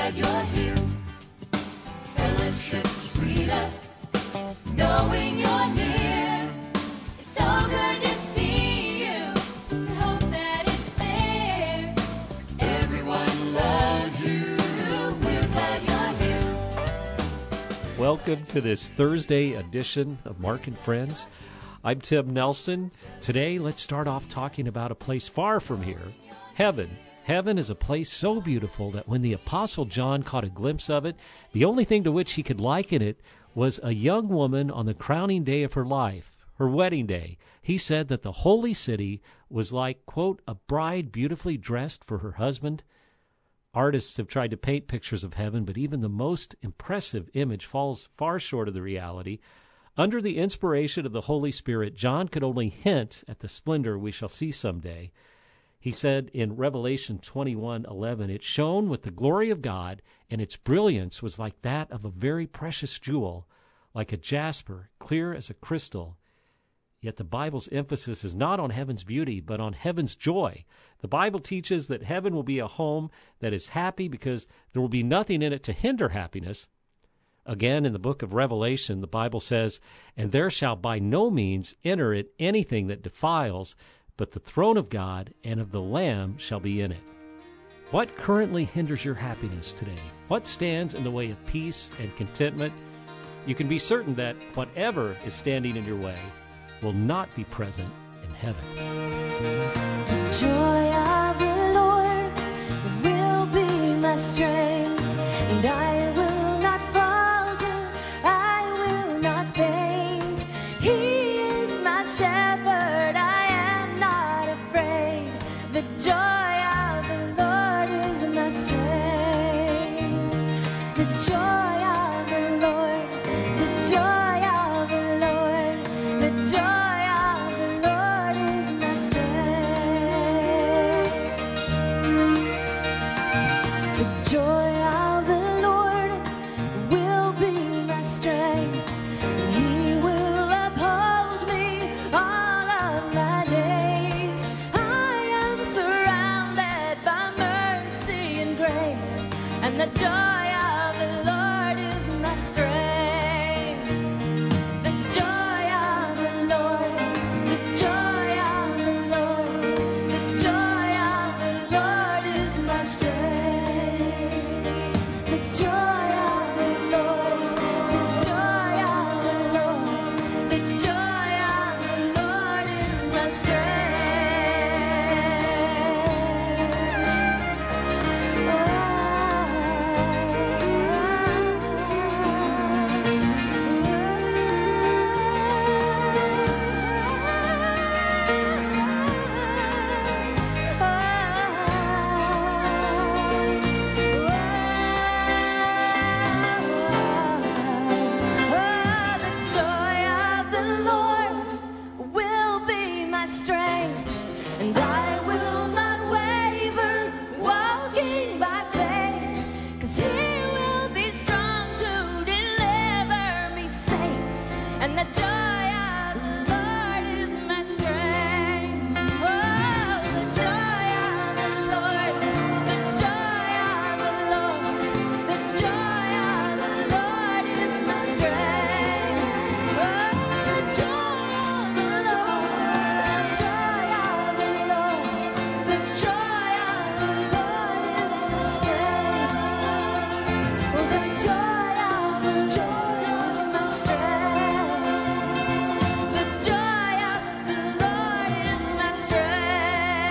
glad you're here. Fellowship sweeter, knowing you're near. It's so good to see you. I hope that it's clear. Everyone loves you. We're glad you're here. Welcome to this Thursday edition of Mark and Friends. I'm Tim Nelson. Today, let's start off talking about a place far from here, heaven. Heaven is a place so beautiful that when the Apostle John caught a glimpse of it, the only thing to which he could liken it was a young woman on the crowning day of her life, her wedding day. He said that the holy city was like, quote, a bride beautifully dressed for her husband. Artists have tried to paint pictures of heaven, but even the most impressive image falls far short of the reality. Under the inspiration of the Holy Spirit, John could only hint at the splendor we shall see someday. He said in Revelation 21:11, it shone with the glory of God, and its brilliance was like that of a very precious jewel, like a jasper, clear as a crystal. Yet the Bible's emphasis is not on heaven's beauty, but on heaven's joy. The Bible teaches that heaven will be a home that is happy because there will be nothing in it to hinder happiness. Again, in the book of Revelation, the Bible says, and there shall by no means enter it anything that defiles, but the throne of God and of the Lamb shall be in it. What currently hinders your happiness today? What stands in the way of peace and contentment? You can be certain that whatever is standing in your way will not be present in heaven. The joy of the Lord will be my strength, and I will not falter, I will not faint. He is my shepherd, I am not afraid. The joy of the Lord is my strength. The joy of the Lord, the joy of the Lord, the joy of the Lord is my strength. The joy of the Lord will be my strength. He will uphold me all of my days. I am surrounded by mercy and grace, and the joy of the Lord is my strength. The joy of the Lord, the joy of the Lord, the joy of the Lord is my strength. The joy of the Lord, the joy of the Lord, the joy of the Lord is my strength. The joy of the Lord will be my strength, and I will not waver, walking by faith, 'cause He will be strong to deliver me safe, and the joy of the Lord is my strength. Oh, the joy of the Lord, the joy of the Lord, the joy of the Lord is my strength. Oh, the joy of the Lord, the joy of the Lord, the joy of the Lord is my strength. Oh, the joy of the Lord is my strength. The joy of the Lord is my strength.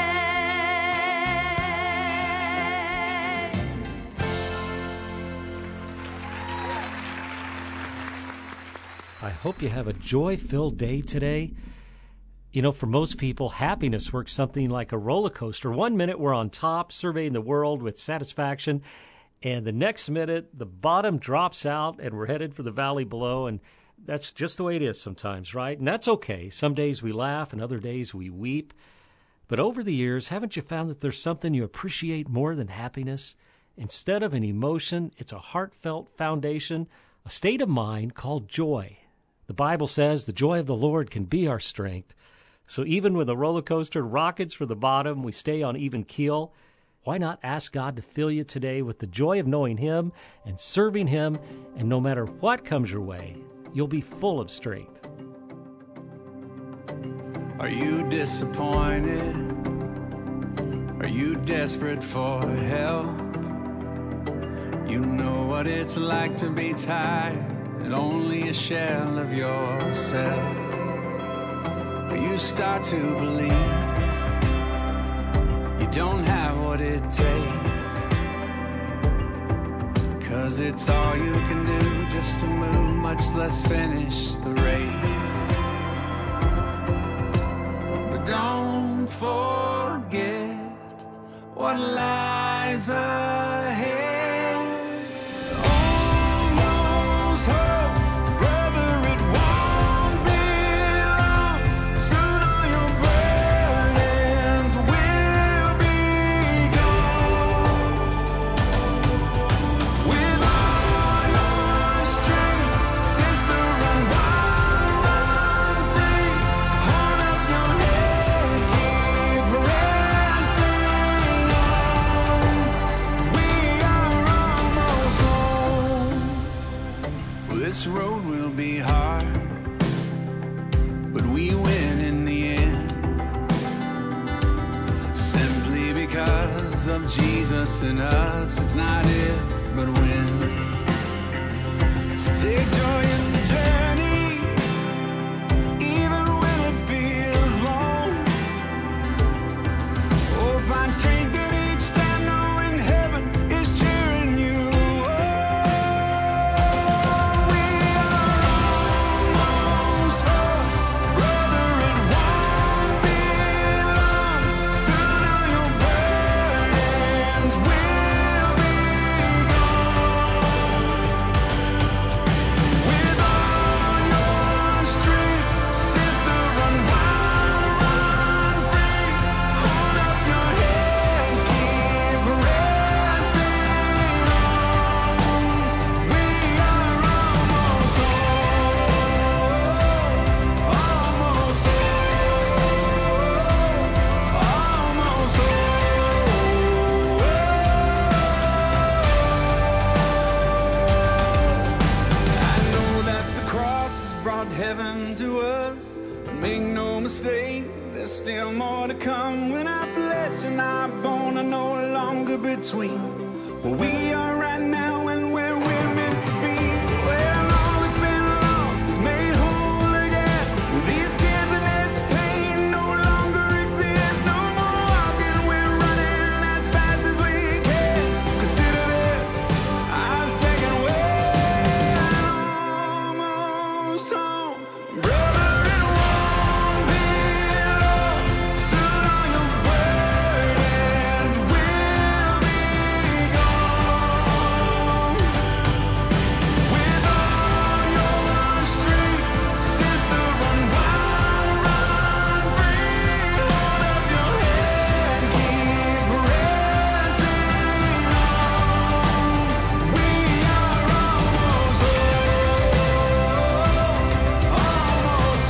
I hope you have a joy-filled day today. You know, for most people, happiness works something like a roller coaster. 1 minute we're on top, surveying the world with satisfaction, and the next minute the bottom drops out and we're headed for the valley below, and that's just the way it is sometimes, right? And that's okay. Some days we laugh and other days we weep. But over the years, haven't you found that there's something you appreciate more than happiness? Instead of an emotion, it's a heartfelt foundation, a state of mind called joy. The Bible says the joy of the Lord can be our strength. So even when the roller coaster rockets for the bottom, we stay on even keel. Why not ask God to fill you today with the joy of knowing Him and serving Him, and no matter what comes your way, you'll be full of strength. Are you disappointed? Are you desperate for help? You know what it's like to be tired and only a shell of yourself. You start to believe you don't have what it takes, 'cause it's all you can do just to move, much less finish the race. But don't forget what lies ahead. Almost hope, brother, it won't be long. Soon all your burdens will be gone. With all your strength, sister, run wild, run free. Hold up your head, keep pressing on. We are almost home. Well, this road will be hard, but we win in the end, simply because of Jesus in us. It's not if, but when. So take joy in the journey, even when it feels long. Oh, find strength in each step, knowing heaven is cheering you on. We are almost home, brother, it won't be long. Soon all your burdens will be gone. With all your strength, sister, run wild, run free. Hold up your head, keep pressing on. We are almost home, almost I know that the cross has brought heaven to us, but make no mistake, there's still more to come. When our flesh and our bone are no longer between where we are right now and where we're meant to be. Well, all that's been lost is made whole again. These tears and this pain no longer exist. No more walking, we're running as fast as we can. Consider this our second win. Almost home, brother, it won't be long. Soon all your burdens will be gone. With all your strength, sister, run wild, run free. Hold up your head, keep pressing on. We are almost home, almost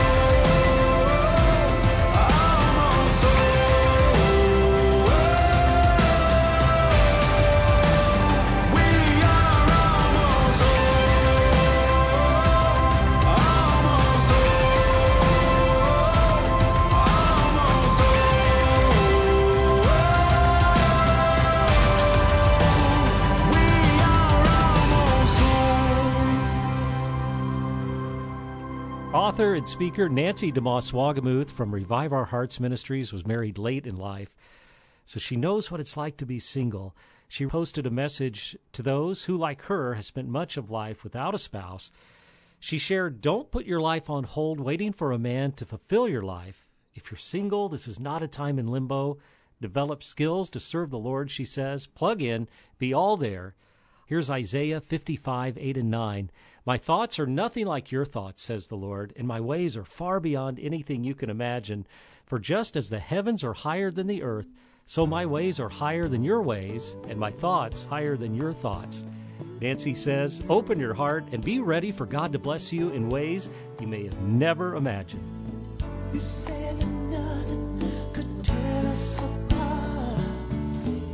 Author and speaker Nancy DeMoss Wagamuth from Revive Our Hearts Ministries was married late in life, so she knows what it's like to be single. She posted a message to those who, like her, have spent much of life without a spouse. She shared, "Don't put your life on hold waiting for a man to fulfill your life. If you're single, this is not a time in limbo. Develop skills to serve the Lord," she says. Plug in, be all there. Here's Isaiah 55, 8 and 9. "My thoughts are nothing like your thoughts, says the Lord, and my ways are far beyond anything you can imagine. For just as the heavens are higher than the earth, so my ways are higher than your ways, and my thoughts higher than your thoughts." Nancy says, open your heart and be ready for God to bless you in ways you may have never imagined. You said that nothing could tear us apart.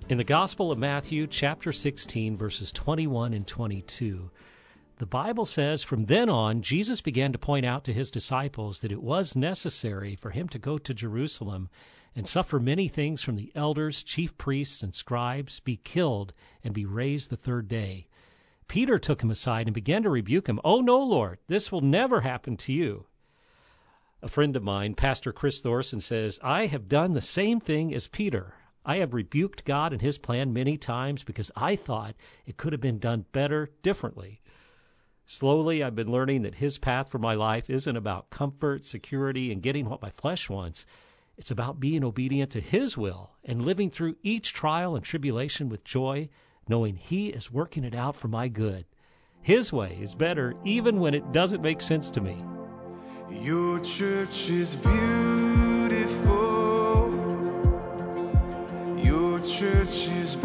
In the Gospel of Matthew, chapter 16, verses 21 and 22, the Bible says, "From then on, Jesus began to point out to his disciples that it was necessary for him to go to Jerusalem and suffer many things from the elders, chief priests, and scribes, be killed, and be raised the third day. Peter took him aside and began to rebuke him. 'Oh, no, Lord, this will never happen to you.' A friend of mine, Pastor Chris Thorson, says, 'I have done the same thing as Peter. I have rebuked God and his plan many times because I thought it could have been done better, differently. Slowly, I've been learning that his path for my life isn't about comfort, security, and getting what my flesh wants. It's about being obedient to his will and living through each trial and tribulation with joy, knowing he is working it out for my good. His way is better even when it doesn't make sense to me.'" Your church is beautiful. Your church is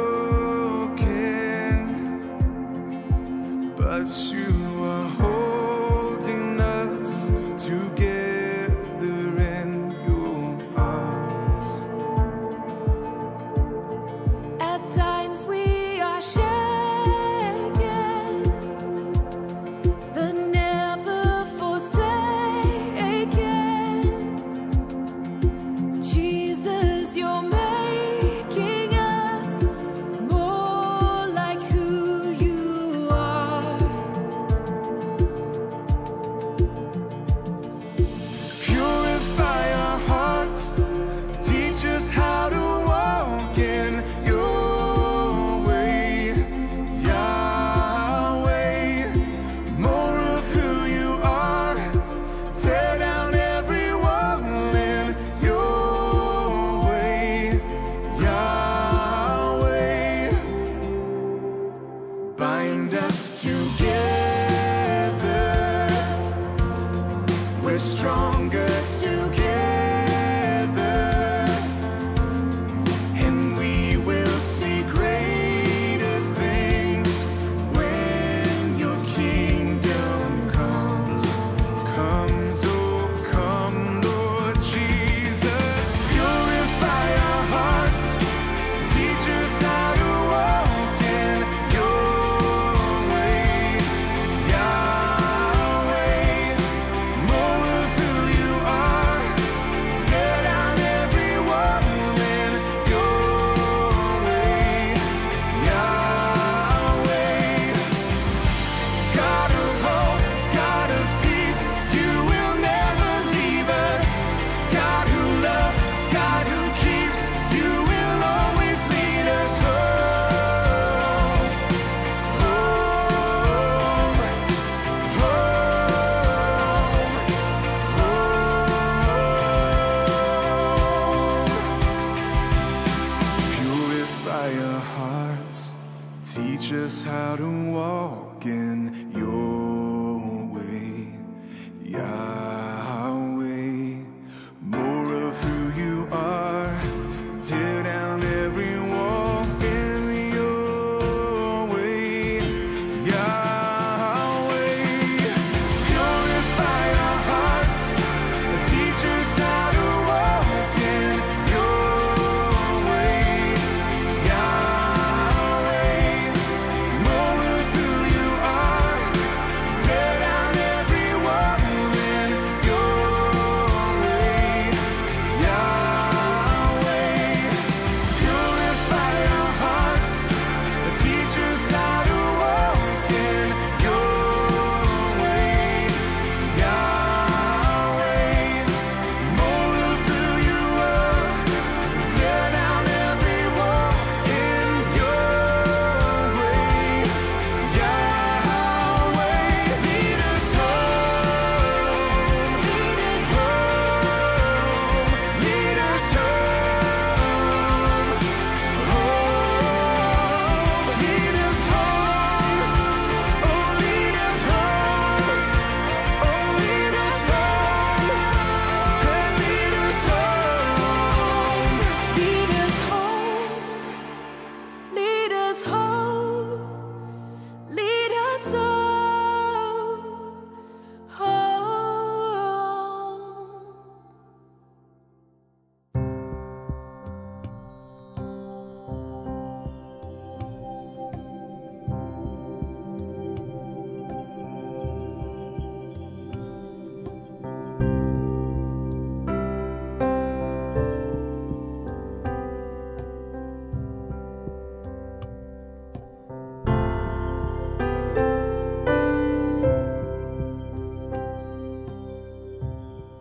broken, but you are holding us together in your arms. At times we are shaken, but never forsaken. Jesus, you're making us more like who you are. Purify our hearts, teach us how to walk in your way, Yahweh. More of who you are, tear down every wall in your way, Yahweh. Bind us together, we're stronger together, and we will see greater things when your kingdom comes. Oh come, Lord Jesus. Purify our hearts, teach us how to walk in your way, Yahweh. More of who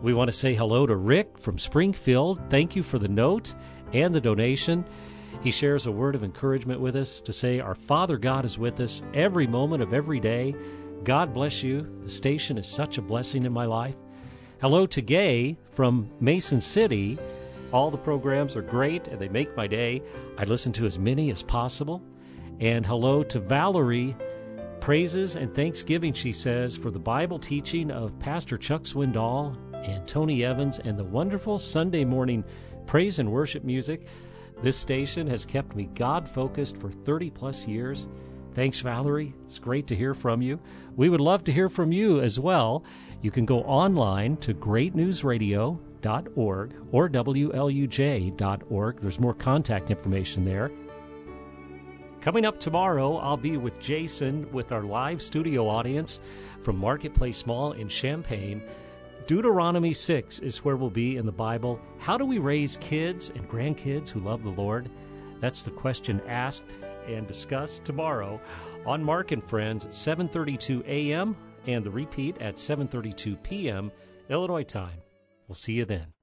We want to say hello to Rick from Springfield. Thank you for the note and the donation. He shares a word of encouragement with us to say, our Father God is with us every moment of every day. God bless you. The station is such a blessing in my life. Hello to Gay from Mason City. All the programs are great and they make my day. I listen to as many as possible. And hello to Valerie. Praises and thanksgiving, she says, for the Bible teaching of Pastor Chuck Swindoll and Tony Evans and the wonderful Sunday morning praise and worship music. This station has kept me God-focused for 30-plus years. Thanks, Valerie. It's great to hear from you. We would love to hear from you as well. You can go online to greatnewsradio.org or WLUJ.org. There's more contact information there. Coming up tomorrow, I'll be with Jason with our live studio audience from Marketplace Mall in Champaign. Deuteronomy 6 is where we'll be in the Bible. How do we raise kids and grandkids who love the Lord? That's the question asked and discussed tomorrow on Mark and Friends at 7:32 a.m. and the repeat at 7:32 p.m. Illinois time. We'll see you then.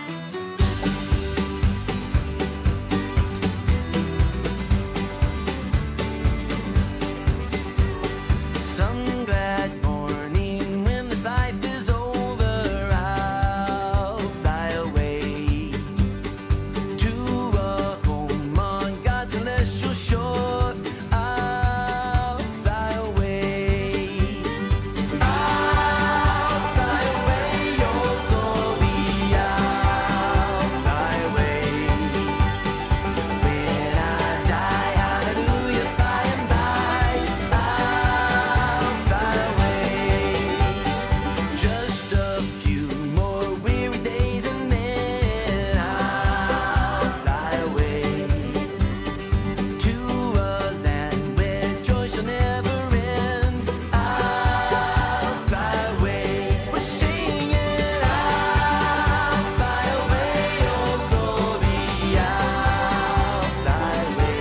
Some glad morning when this life is over, I'll fly away to a home on God's celestial shore. I'll fly away. I'll fly away, oh glory. I'll fly away. When I die, hallelujah, by and by, I'll fly away. Just a few more weary days and then I'll fly away to a land where joy shall never end. I'll fly away. We're singing, I'll fly away, oh glory. I'll fly away.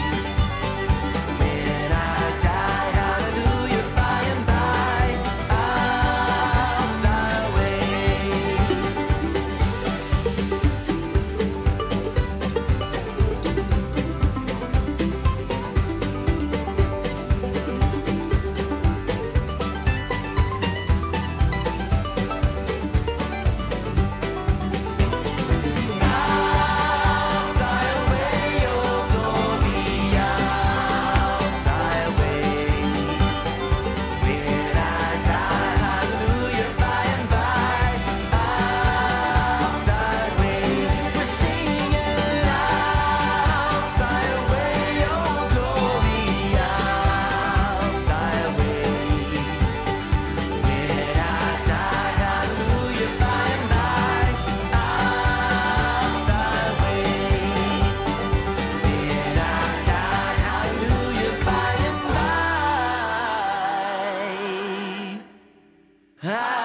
When I die, hallelujah, by and by, I'll fly away. I'll fly away, oh glory. I'll fly away. When I die, hallelujah, by and by, I'll fly away. We're singing, I'll fly away, oh glory. I'll fly away. When I die, hallelujah, by and by, I'll fly away. When I die, hallelujah, by and by,